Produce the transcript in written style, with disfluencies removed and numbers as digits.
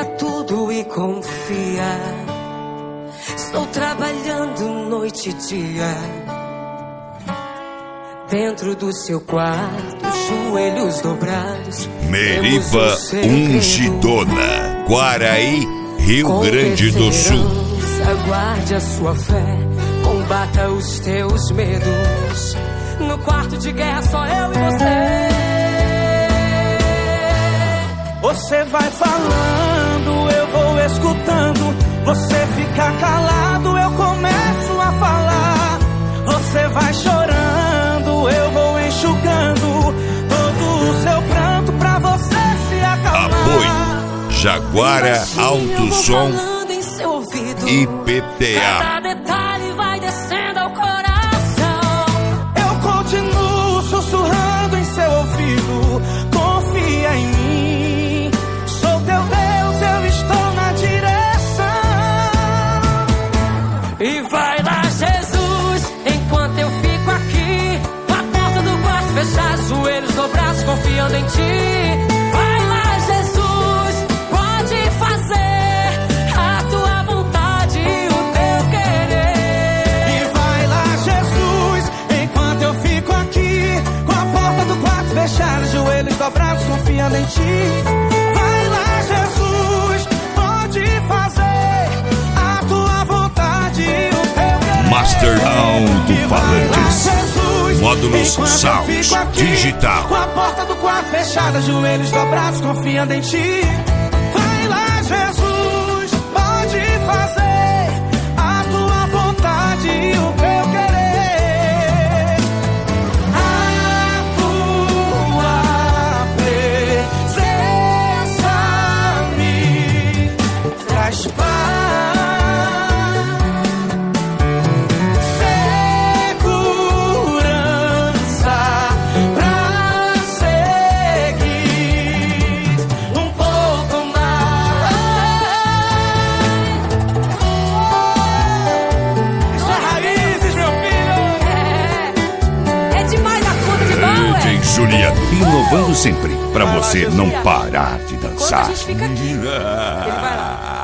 Entrega tudo e confia. Estou trabalhando noite e dia. Dentro do seu quarto, joelhos dobrados. Meriva Ungidona, Quaraí, Rio Grande do Sul. Guarde a sua fé, combata os teus medos. No quarto de guerra só eu e você. Você vai falando, eu vou escutando. Você fica calado, eu começo a falar. Você vai chorando, eu vou enxugando todo o seu pranto pra você se acalmar. Apoio Jaguara Alto Som IPTA. Cada detalhe vai descendo ao coração. Eu continuo sussurrando em seu ouvido. Confia em mim. Sou teu Deus, eu estou na direção. E vai lá, Jesus, enquanto eu fico aqui, com a porta do quarto fechada, joelhos dobrados, confiando em ti. Vai lá, Jesus, pode fazer a tua vontade, o teu querer. E vai lá, Jesus, enquanto eu fico aqui, com a porta do quarto fechada, joelhos dobrados, confiando em ti. Vai lá, Jesus, pode fazer a tua vontade, o teu querer. Master Alto-Falantes, módulos Sound Digital. Com a porta do quarto fechada, joelhos dobrados, confiando em ti. Vai lá, Jesus, pode fazer a tua vontade, o teu querer. A tua presença me traz paz. Juliano, inovando sempre, pra você não parar de dançar. Quando a gente fica aqui, ele vai lá.